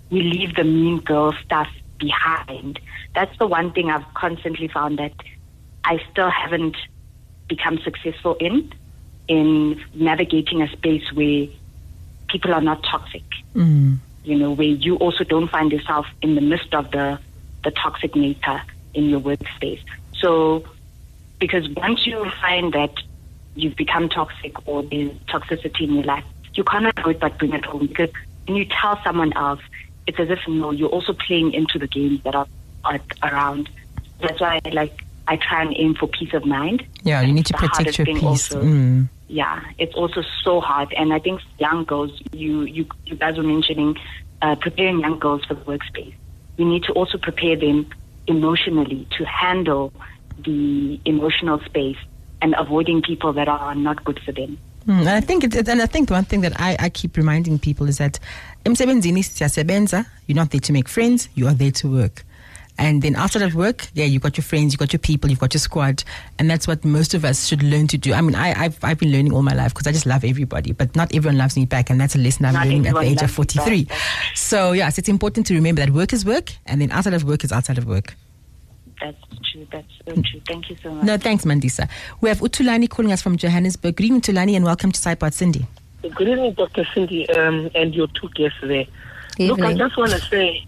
Speaker 6: we leave the mean girl stuff behind. That's the one thing I've constantly found that I still haven't become successful in, in navigating a space where people are not toxic.
Speaker 3: Mm.
Speaker 6: You know, where you also don't find yourself in the midst of the, the toxic nature in your workspace. So, because once you find that you've become toxic or there's toxicity in your life, you cannot go but bring it home, because when you tell someone else, it's as if, no, you're also playing into the games that are, are around. That's why, like, I try and aim for peace of mind.
Speaker 3: Yeah, you need to
Speaker 6: The
Speaker 3: protect
Speaker 6: hardest
Speaker 3: your
Speaker 6: thing
Speaker 3: peace.
Speaker 6: also.
Speaker 3: Mm.
Speaker 6: Yeah, it's also so hard. And I think young girls, you, you, you guys were mentioning uh, preparing young girls for the workspace. We need to also prepare them emotionally to handle the emotional space and avoiding people that are not good for them.
Speaker 3: Mm, and I think it, and I think the one thing that I, I keep reminding people is that emsebenzini siyasebenza, you're not there to make friends, you are there to work. And then after that work, yeah, you've got your friends, you've got your people, you've got your squad. And that's what most of us should learn to do. I mean, I, I've, I've been learning all my life because I just love everybody, but not everyone loves me back. And that's a lesson I'm
Speaker 6: Not
Speaker 3: learning at the
Speaker 6: everyone
Speaker 3: age of
Speaker 6: loves you
Speaker 3: forty-three.
Speaker 6: back.
Speaker 3: So, yes, it's important to remember that work is work, and then outside of work is outside of work.
Speaker 6: That's true. That's so true. Thank you so much.
Speaker 3: No, thanks, Mandisa. We have Utulani calling us from Johannesburg. Good evening, Tulani, and welcome to Sidepod Cindy.
Speaker 7: Good evening, Doctor Cindy, um, and your two guests there. Look, I just want to say,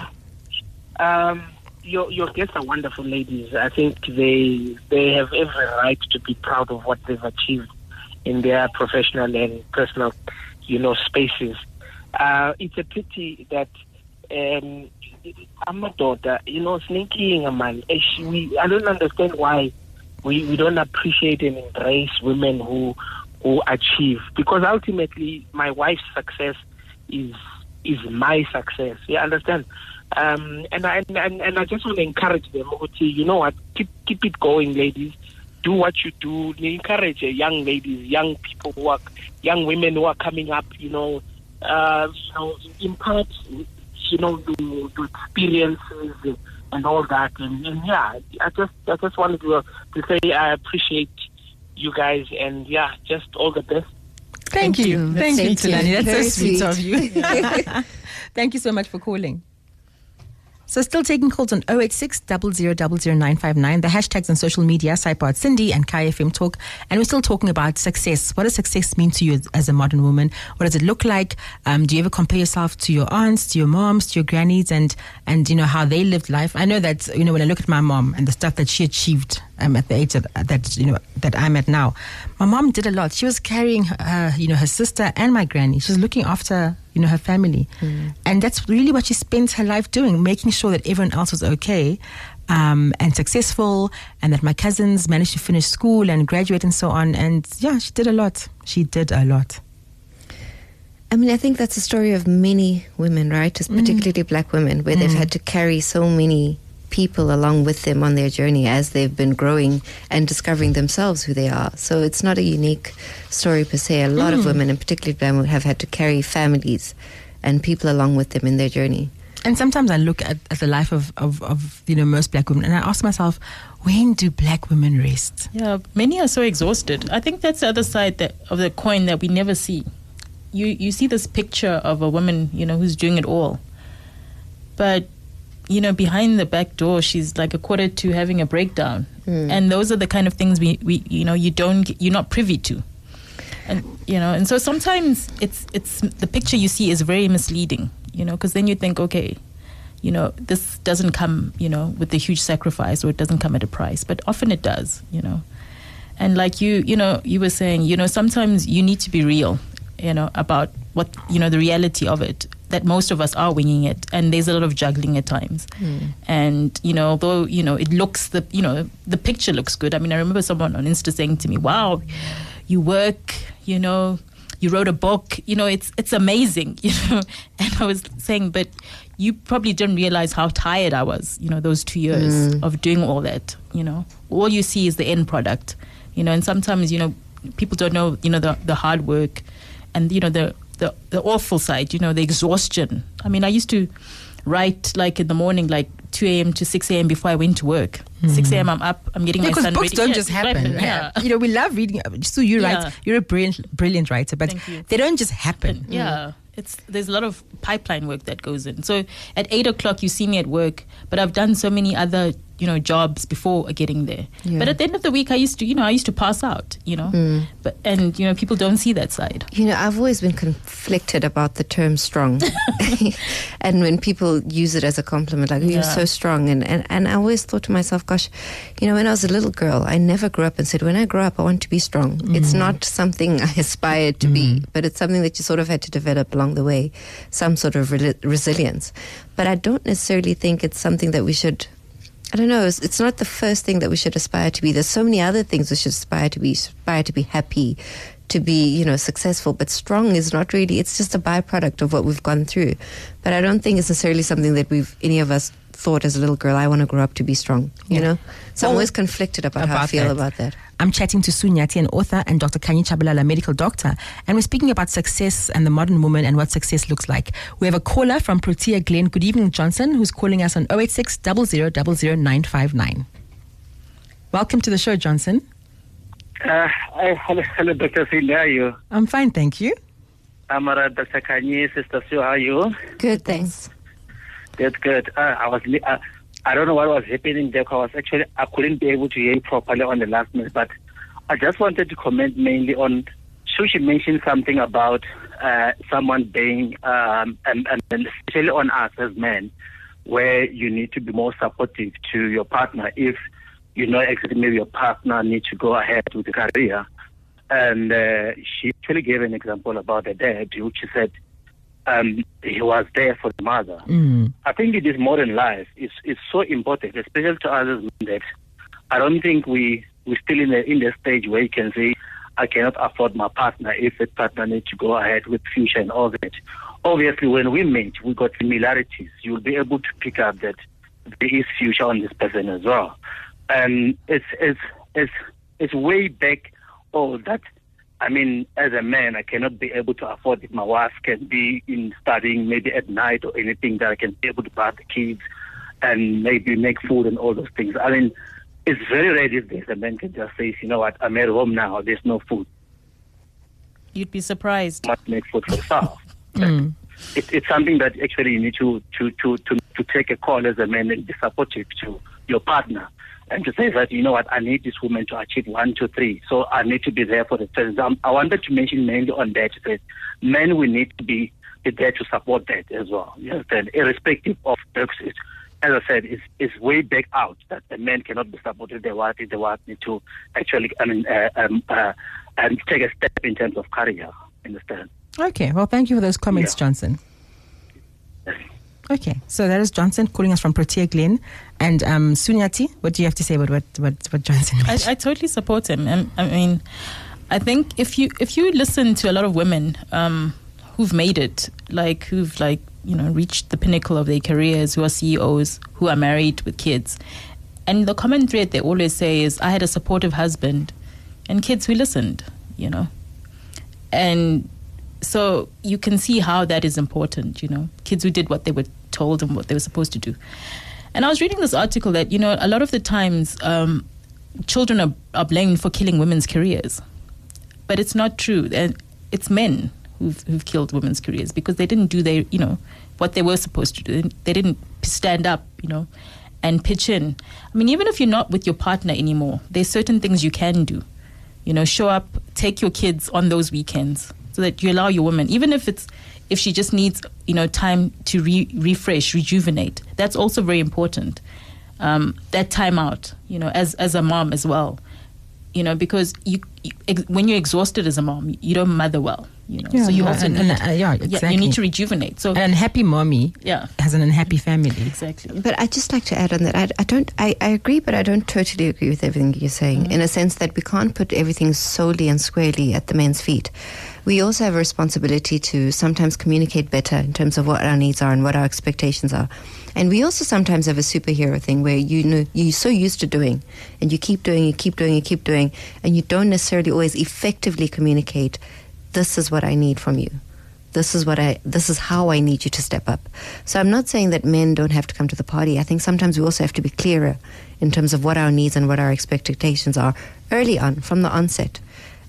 Speaker 7: um, your your guests are wonderful ladies. I think they they have every right to be proud of what they've achieved in their professional and personal, you know, spaces. Uh, it's a pity that um, I'm a daughter, you know, sneaking a man. We I don't understand why we, we don't appreciate and embrace women who who achieve, because ultimately my wife's success is is my success. You understand? Um, and, I, and and I just want to encourage them. You know what? Keep keep it going, ladies. Do what you do. Encourage young ladies, young people who are young women who are coming up. You know, uh, you know, impart you know the, the experiences and all that. And, and yeah, I just I just wanted to to say I appreciate you guys, and yeah, just all the best.
Speaker 3: Thank, Thank you. you. Thank you, Tulani. That's
Speaker 5: Very
Speaker 3: so sweet,
Speaker 5: sweet
Speaker 3: of you. Yeah. Thank you so much for calling. So still taking calls on oh eight six, zero zero zero zero nine five nine. The hashtags on social media, Sidepod Cindy and Kaya F M Talk. And we're still talking about success. What does success mean to you as, as a modern woman? What does it look like? Um, do you ever compare yourself to your aunts, to your moms, to your grannies, and, and you know, how they lived life? I know that, you know, when I look at my mom and the stuff that she achieved um, at the age that, that, you know, that I'm at now, my mom did a lot. She was carrying her, you know, her sister and my granny. She was looking after, you know, her family. Mm. And that's really what she spent her life doing, making sure that everyone else was okay um, and successful, and that my cousins managed to finish school and graduate and so on. And yeah, she did a lot. She did a lot.
Speaker 5: I mean, I think that's a story of many women, right? Just particularly mm. black women, where mm. they've had to carry so many people along with them on their journey as they've been growing and discovering themselves who they are. So it's not a unique story per se. A lot mm. of women, and particularly black women, have had to carry families and people along with them in their journey.
Speaker 3: And sometimes I look at, at the life of, of, of, you know, most black women, and I ask myself, when do black women rest?
Speaker 4: Yeah, many are so exhausted. I think that's the other side that, of the coin that we never see. You you see this picture of a woman, you know, who's doing it all. But you know, behind the back door, she's like a quarter to having a breakdown. Mm. And those are the kind of things we, we, you know, you don't, you're not privy to. And, you know, and so sometimes it's, it's, the picture you see is very misleading, you know, because then you think, okay, you know, this doesn't come, you know, with a huge sacrifice, or it doesn't come at a price, but often it does, you know. And like you, you know, you were saying, you know, sometimes you need to be real, you know, about what, you know, the reality of it. That most of us are winging it, and there's a lot of juggling at times. Mm. And, you know, although, you know, it looks, the you know, the picture looks good. I mean, I remember someone on Insta saying to me, wow, you work, you know, you wrote a book, you know, it's it's amazing, you know. And I was saying, but you probably didn't realize how tired I was, you know, those two years mm. of doing all that, you know. All you see is the end product, you know, and sometimes, you know, people don't know, you know, the, the hard work and, you know, the, The, the awful side, you know, the exhaustion. I mean, I used to write like in the morning, like two a.m. to six a.m. before I went to work. Mm. six a.m. I'm up, I'm getting
Speaker 3: yeah,
Speaker 4: my son
Speaker 3: ready. Because books don't
Speaker 4: yeah,
Speaker 3: just happen.
Speaker 4: Right? Yeah.
Speaker 3: You know, we love reading. So you write, yeah. you're a brilliant, brilliant writer, but
Speaker 4: you.
Speaker 3: they don't just happen.
Speaker 4: Yeah. It's there's a lot of pipeline work that goes in. So at eight o'clock you see me at work, but I've done so many other, you know, jobs before getting there. Yeah. But at the end of the week I used to, you know, I used to pass out, you know. Mm. But and you know, people don't see that side.
Speaker 5: You know, I've always been conflicted about the term strong. And when people use it as a compliment, like, oh, you're yeah. so strong, and, and, and I always thought to myself, gosh, you know, when I was a little girl, I never grew up and said, when I grow up I want to be strong. Mm. It's not something I aspired to mm. be, but it's something that you sort of had to develop along the way, some sort of re- resilience. But I don't necessarily think it's something that we should, I don't know, it's, it's not the first thing that we should aspire to be. There's so many other things we should aspire to be, aspire to be happy, to be, you know, successful, but strong is not really, it's just a byproduct of what we've gone through. But I don't think it's necessarily something that we've, any of us thought as a little girl, I want to grow up to be strong, you yeah. know? So well, I'm always conflicted about, about how I feel that. about that.
Speaker 3: I'm chatting to Sunyati, an author, and Doctor Khanyi Tshabalala, a medical doctor, and we're speaking about success and the modern woman and what success looks like. We have a caller from Protea Glen. Good evening, Johnson, who's calling us on oh eight six, zero zero zero zero nine five nine. Welcome to the show, Johnson.
Speaker 8: Uh, hello, hello, Doctor Cindy, how are you?
Speaker 3: I'm fine, thank you.
Speaker 8: I'm uh, Doctor Khanyi, Sister Sue, how are you?
Speaker 5: Good, thanks.
Speaker 8: Good, good. Uh, I was, uh, I don't know what was happening there. I was actually, I couldn't be able to hear you properly on the last minute, but I just wanted to comment mainly on, so she mentioned something about uh, someone being, um, and, and especially on us as men, where you need to be more supportive to your partner if you know exactly maybe your partner needs to go ahead with the career. And uh, she actually gave an example about the dad, which she said um, he was there for the mother. Mm. I think in this modern life, it's it's so important, especially to us as men, that I don't think we we're still in the in the stage where you can say, I cannot afford my partner if the partner needs to go ahead with future and all that. Obviously, when we meet, we got similarities. You'll be able to pick up that there is future on this person as well. And it's it's it's it's way back. Oh, that I mean, as a man, I cannot be able to afford if my wife can be in studying maybe at night or anything, that I can be able to buy the kids and maybe make food and all those things. I mean, it's very rare these days a man can just say, you know what, I'm at home now. There's no food.
Speaker 4: You'd be surprised.
Speaker 8: Must make food for yourself. mm. it, it's something that actually you need to to to to to take a call as a man and be supportive to your partner. And to say that, you know what, I need this woman to achieve one, two, three. So I need to be there for the person. Um, I wanted to mention mainly on that, that men, we need to be there to support that as well. You understand? Irrespective of Brexit. As I said, it's, it's way back out that the men cannot be supported. The wife, the wife need to actually, I mean, uh, um, uh, and take a step in terms of career. Understand?
Speaker 3: Okay. Well, thank you for those comments, yeah. Johnson.
Speaker 8: Yes.
Speaker 3: Okay, so that is Johnson calling us from Protea Glen. And um, Sunyati, what do you have to say about what, what, what Johnson mentioned?
Speaker 4: I, I totally support him. I, I mean, I think if you if you listen to a lot of women um, who've made it, like who've like you know reached the pinnacle of their careers, who are C E Os, who are married with kids, and the common thread they always say is, "I had a supportive husband and kids who listened," you know, and. So you can see how that is important, you know, kids who did what they were told and what they were supposed to do. And I was reading this article that, you know, a lot of the times um, children are, are blamed for killing women's careers. But it's not true. And it's men who've, who've killed women's careers because they didn't do their, you know, what they were supposed to do. They didn't stand up, you know, and pitch in. I mean, even if you're not with your partner anymore, there's certain things you can do. You know, show up, take your kids on those weekends. So that you allow your woman, even if it's if she just needs you know time to re- refresh, rejuvenate. That's also very important. Um, that time out, you know, as as a mom as well, you know, because you, you ex- when you're exhausted as a mom, you don't mother well, you know.
Speaker 3: Yeah,
Speaker 4: so you
Speaker 3: yeah,
Speaker 4: also
Speaker 3: and,
Speaker 4: need,
Speaker 3: and, uh, yeah, exactly.
Speaker 4: yeah, you need to rejuvenate. So
Speaker 3: an unhappy mommy,
Speaker 4: yeah.
Speaker 3: has an unhappy family.
Speaker 4: Exactly.
Speaker 5: But I just like to add on that I, I don't I, I agree, but I don't totally agree with everything you're saying. Mm-hmm. In a sense that we can't put everything solely and squarely at the men's feet. We also have a responsibility to sometimes communicate better in terms of what our needs are and what our expectations are. And we also sometimes have a superhero thing where you know you're so used to doing and you keep doing, you keep doing, you keep doing, and you don't necessarily always effectively communicate, this is what I need from you. This is what I this is how I need you to step up. So I'm not saying that men don't have to come to the party. I think sometimes we also have to be clearer in terms of what our needs and what our expectations are early on, from the onset.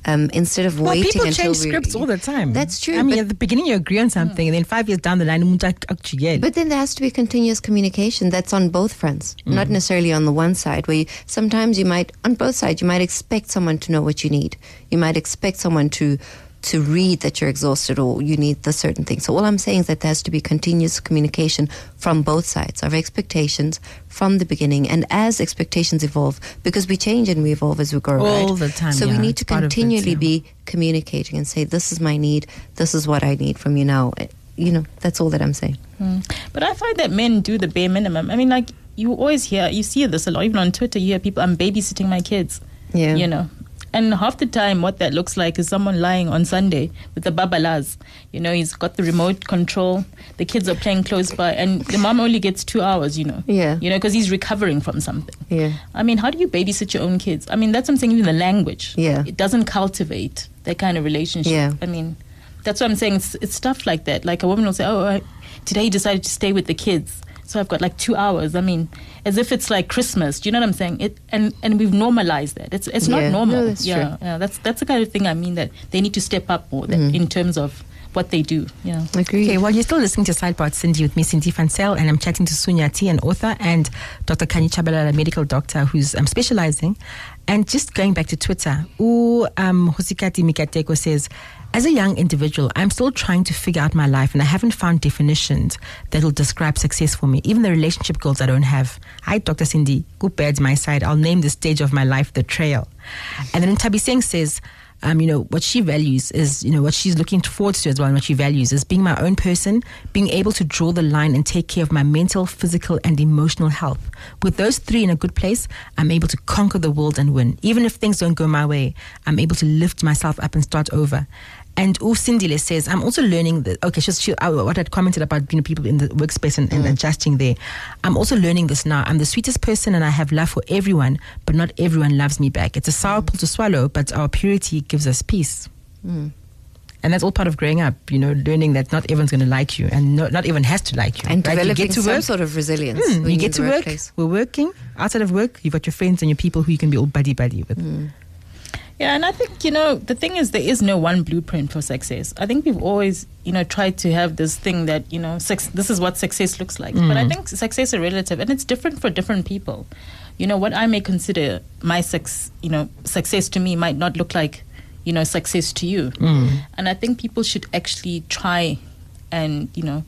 Speaker 5: Um, instead of
Speaker 3: well,
Speaker 5: waiting
Speaker 3: people
Speaker 5: until
Speaker 3: change
Speaker 5: we,
Speaker 3: scripts all the time.
Speaker 5: That's true.
Speaker 3: I mean, at the beginning you agree on something, mm. and then five years down the line,
Speaker 5: but then there has to be continuous communication. That's on both fronts, mm. not necessarily on the one side. Where you, sometimes you might, on both sides, you might expect someone to know what you need. You might expect someone to to read that you're exhausted or you need the certain thing. So all I'm saying is that there has to be continuous communication from both sides of expectations from the beginning, and as expectations evolve, because we change and we evolve as we grow,
Speaker 3: all
Speaker 5: right?
Speaker 3: the time.
Speaker 5: So
Speaker 3: yeah,
Speaker 5: we need to continually it, yeah. be communicating and say, this is my need, this is what I need from you now. You know, that's all that I'm saying.
Speaker 4: Mm. But I find that men do the bare minimum. I mean, like, you always hear, you see this a lot, even on Twitter, you hear people, I'm babysitting my kids.
Speaker 5: Yeah.
Speaker 4: You know. And half the time, what that looks like is someone lying on Sunday with the babalas. You know, he's got the remote control. The kids are playing close by, and the mom only gets two hours. You know,
Speaker 5: yeah.
Speaker 4: You know, because he's recovering from something.
Speaker 5: Yeah.
Speaker 4: I mean, how do you babysit your own kids? I mean, that's what I'm saying. Even the language,
Speaker 5: yeah,
Speaker 4: it doesn't cultivate that kind of relationship.
Speaker 5: Yeah.
Speaker 4: I mean, that's what I'm saying. It's, it's stuff like that. Like a woman will say, "Oh, I, today he decided to stay with the kids." So I've got like two hours. I mean, as if it's like Christmas. Do you know what I'm saying? It and, and we've normalized that. It's it's
Speaker 5: yeah.
Speaker 4: not normal.
Speaker 5: No, that's
Speaker 4: yeah,
Speaker 5: true.
Speaker 4: yeah, that's that's the kind of thing I mean, that they need to step up more that,
Speaker 5: mm.
Speaker 4: in terms of what they do. Yeah.
Speaker 5: Agree.
Speaker 3: Okay, well, you're still listening to Sidebar Cindy with me, Cindy Fansel, and I'm chatting to Sunya T, an author, and Doctor Khanyi Tshabalala, a medical doctor who's um, specializing. And just going back to Twitter, U um, Hosikati Mikateko says, as a young individual, I'm still trying to figure out my life, and I haven't found definitions that will describe success for me. Even the relationship goals I don't have. Hi, Doctor Cindy. Good bad's my side. I'll name the stage of my life the trail. And then Tabi Singh says, um, you know, what she values is, you know, what she's looking forward to as well, and what she values is being my own person, being able to draw the line and take care of my mental, physical, and emotional health. With those three in a good place, I'm able to conquer the world and win. Even if things don't go my way, I'm able to lift myself up and start over. And U Sindile says, I'm also learning that, okay, she, she, uh, what I'd commented about, you know, people in the workspace and, and mm. adjusting there. I'm also learning this now. I'm the sweetest person and I have love for everyone, but not everyone loves me back. It's a sour mm. pill to swallow, but our purity gives us peace. Mm. And that's all part of growing up, you know, learning that not everyone's going to like you, and not, not everyone has to like you.
Speaker 5: And
Speaker 3: right?
Speaker 5: developing
Speaker 3: you get to
Speaker 5: some
Speaker 3: work,
Speaker 5: sort of resilience.
Speaker 3: Mm, you get to work,
Speaker 5: workplace.
Speaker 3: We're working. Outside of work, you've got your friends and your people who you can be all buddy-buddy with.
Speaker 5: Mm.
Speaker 4: Yeah, and I think, you know, the thing is, there is no one blueprint for success. I think we've always, you know, tried to have this thing that, you know, sex, this is what success looks like. Mm. But I think success is relative, and it's different for different people. You know, what I may consider my sex, you know, success to me might not look like, you know, success to you. Mm. And I think people should actually try and, you know,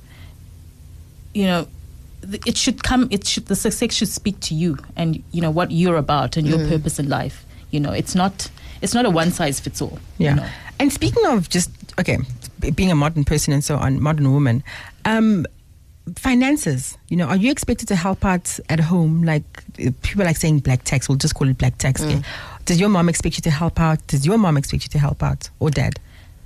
Speaker 4: you know, it should come, it should, the success should speak to you and, you know, what you're about and your mm. purpose in life. You know, it's not... It's not a one-size-fits-all.
Speaker 3: Yeah.
Speaker 4: You know?
Speaker 3: And speaking of just, okay, being a modern person and so on, modern woman, um, finances, you know, are you expected to help out at home? Like, people like saying black tax, we'll just call it black tax. Mm. Okay? Does your mom expect you to help out? Does your mom expect you to help out? Or dad?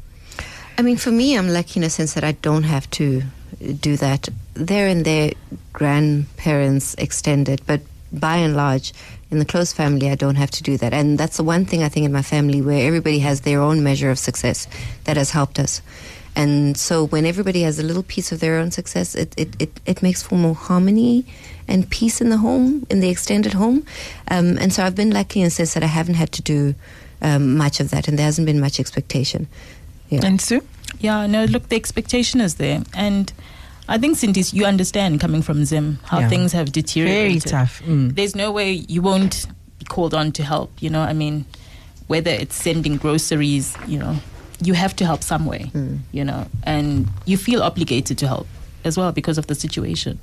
Speaker 5: I mean, for me, I'm lucky in a sense that I don't have to do that. They're and their grandparents extended, but by and large, in the close family, I don't have to do that. And that's the one thing I think in my family where everybody has their own measure of success that has helped us. And so when everybody has a little piece of their own success, it, it, it, it makes for more harmony and peace in the home, in the extended home. Um, and so I've been lucky in the sense that I haven't had to do um, much of that, and there hasn't been much expectation. Yeah.
Speaker 3: And Sue?
Speaker 4: Yeah, no, look, the expectation is there. And I think, Cindy, you understand coming from Zim how yeah. things have deteriorated.
Speaker 3: Very tough. Mm.
Speaker 4: There's no way you won't be called on to help. You know, I mean, whether it's sending groceries, you know, you have to help some way. Mm. You know, and you feel obligated to help as well because of the situation.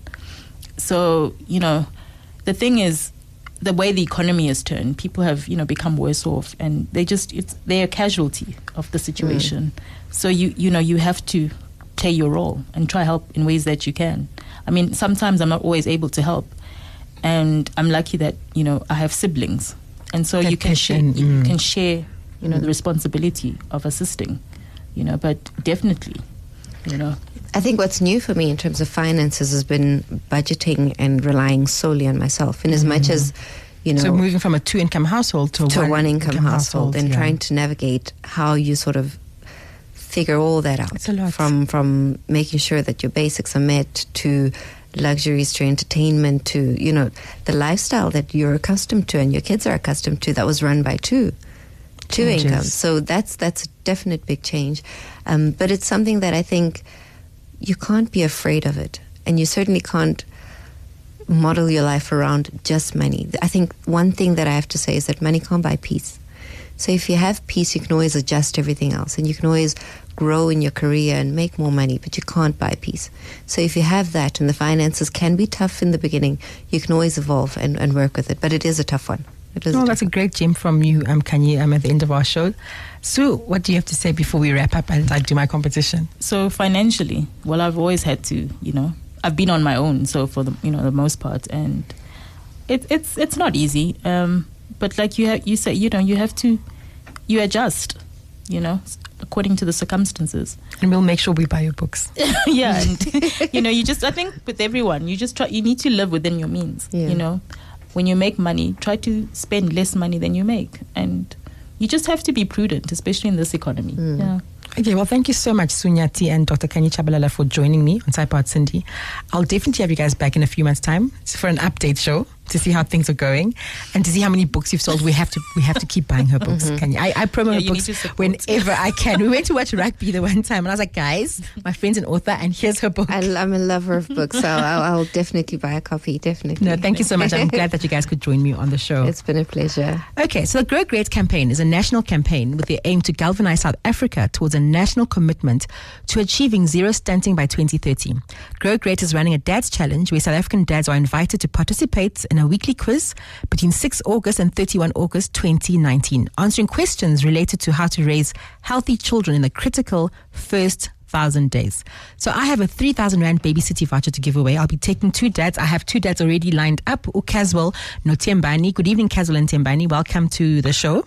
Speaker 4: So, you know, the thing is, the way the economy has turned, people have, you know, become worse off, and they just it's they're a casualty of the situation. Mm. So you you know you have to play your role and try help in ways that you can. I mean, sometimes I'm not always able to help, and I'm lucky that, you know, I have siblings, and so that you can share, mm. you can share, you know, mm. the responsibility of assisting, you know. But definitely, you know,
Speaker 5: I think what's new for me in terms of finances has been budgeting and relying solely on myself, in as mm. much as, you know,
Speaker 3: so moving from a two-income household to a
Speaker 5: to
Speaker 3: one,
Speaker 5: a one-income
Speaker 3: income
Speaker 5: household,
Speaker 3: household
Speaker 5: and
Speaker 3: yeah.
Speaker 5: trying to navigate how you sort of figure all that out.
Speaker 3: It's a lot.
Speaker 5: From from making sure that your basics are met, to luxuries, to entertainment, to, you know, the lifestyle that you're accustomed to and your kids are accustomed to, that was run by two. two
Speaker 3: Changes.
Speaker 5: incomes. So that's that's a definite big change. Um, but it's something that I think you can't be afraid of it. And you certainly can't model your life around just money. I think one thing that I have to say is that money can't buy peace. So if you have peace, you can always adjust everything else, and you can always grow in your career and make more money, but you can't buy peace. So if you have that, and the finances can be tough in the beginning, you can always evolve and, and work with it. But it is a tough one. It is
Speaker 3: Oh,
Speaker 5: a
Speaker 3: that's a
Speaker 5: tough
Speaker 3: great gem from you, um, Kanye, um, at the end of our show. Sue, what do you have to say before we wrap up and I do my competition?
Speaker 4: So financially, well, I've always had to, you know, I've been on my own, so for the, you know, the most part, and it, it's it's not easy. Um, but like you have, you said, you know, you have to, you adjust, you know, according to the circumstances.
Speaker 3: And we'll make sure we buy your books.
Speaker 4: Yeah, and you know, you just, I think with everyone, you just try, you need to live within your means.
Speaker 5: Yeah.
Speaker 4: You know, when you make money, try to spend less money than you make, and you just have to be prudent, especially in this economy.
Speaker 5: Mm.
Speaker 4: Yeah.
Speaker 3: Okay, well, thank you so much, Sunyati and Doctor Kanye Chabalala, for joining me on Sideboard Cindy. I'll definitely have you guys back in a few months' time for an update show to see how things are going and to see how many books you've sold. We have to we have to keep buying her books,
Speaker 5: Mm-hmm.
Speaker 3: Kanye. I, I promo
Speaker 4: Yeah,
Speaker 3: her
Speaker 4: you need
Speaker 3: books
Speaker 4: to support.
Speaker 3: whenever I can. We went to watch rugby the one time, and I was like, guys, my friend's an author, and here's her book.
Speaker 5: I, I'm a lover of books, so I'll, I'll definitely buy a copy, definitely.
Speaker 3: No, thank you so much. I'm glad that you guys could join me on the show.
Speaker 5: It's been a pleasure.
Speaker 3: Okay, so the Grow Great campaign is a national campaign with the aim to galvanize South Africa towards a national commitment to achieving zero stunting by twenty thirty. Grow Great is running a dad's challenge where South African dads are invited to participate in a weekly quiz between sixth August and thirty-first August twenty nineteen, answering questions related to how to raise healthy children in the critical first thousand days. So I have a three thousand rand Baby City voucher to give away. I'll be taking two dads. I have two dads already lined up. Caswell, no Tembani. Good evening, Caswell and Tembani. Welcome to the show.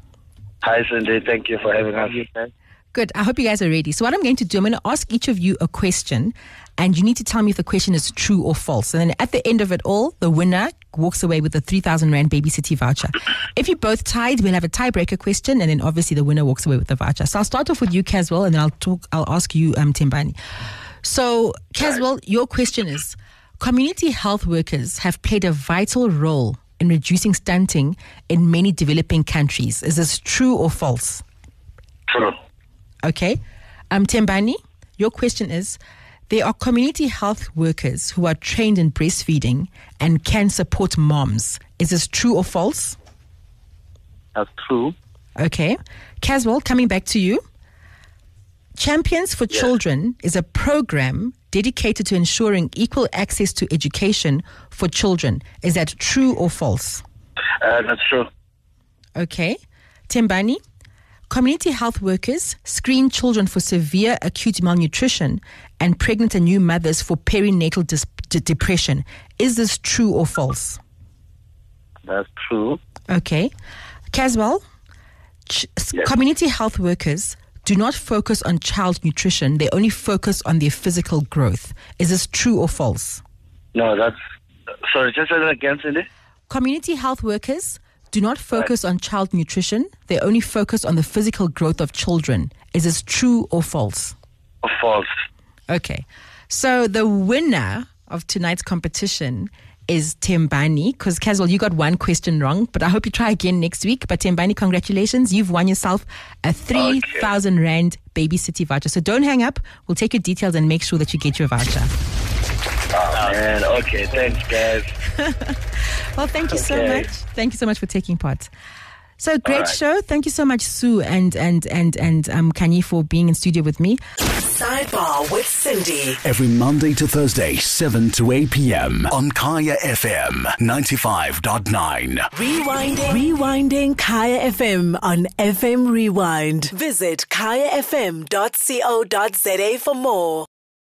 Speaker 9: Hi, Cindy. Thank you for having us.
Speaker 3: Good. I hope you guys are ready. So what I'm going to do, I'm going to ask each of you a question, and you need to tell me if the question is true or false. And then at the end of it all, the winner walks away with a three thousand rand Baby City voucher. If you both tied, we'll have a tiebreaker question, and then obviously the winner walks away with the voucher. So I'll start off with you, Caswell, and then I'll talk. I'll ask you, um, Tembani. So, Caswell, your question is: community health workers have played a vital role in reducing stunting in many developing countries. Is this true or false?
Speaker 9: True.
Speaker 3: Okay. Um, Tembani, your question is, there are community health workers who are trained in breastfeeding and can support moms. Is this true or false?
Speaker 9: That's true.
Speaker 3: Okay. Caswell, coming back to you. Champions for
Speaker 9: Yes.
Speaker 3: Children is a program dedicated to ensuring equal access to education for children. Is that true or false?
Speaker 9: Uh, that's true.
Speaker 3: Okay. Tembani, community health workers screen children for severe acute malnutrition and pregnant and new mothers for perinatal dis- de- depression. Is this true or false?
Speaker 9: That's true.
Speaker 3: Okay. Caswell, ch-
Speaker 9: Yes.
Speaker 3: community health workers do not focus on child nutrition. They only focus on their physical growth. Is this true or false?
Speaker 9: No, that's... Sorry, just say that again, Cindy.
Speaker 3: Community health workers do not focus on child nutrition. They only focus on the physical growth of children. Is this true or false?
Speaker 9: False.
Speaker 3: Okay. So the winner of tonight's competition is Tembani, because Caswell, you got one question wrong, but I hope you try again next week. But Tembani, congratulations. You've won yourself a three thousand okay. rand Baby City voucher. So don't hang up. We'll take your details and make sure that you get your voucher.
Speaker 9: Oh, man. Okay. Thanks, guys.
Speaker 3: Well, thank you so
Speaker 9: Okay.
Speaker 3: much. Thank you so much for taking part. So great
Speaker 9: right.
Speaker 3: show. Thank you so much, Sue and and and and um, Kanye, for being in studio with me.
Speaker 1: Sidebar with Cindy.
Speaker 2: Every Monday to Thursday, seven to eight p.m. on Kaya F M ninety-five point nine.
Speaker 1: Rewinding. Rewinding Kaya F M on F M Rewind. Visit kaya f m dot co dot za for more.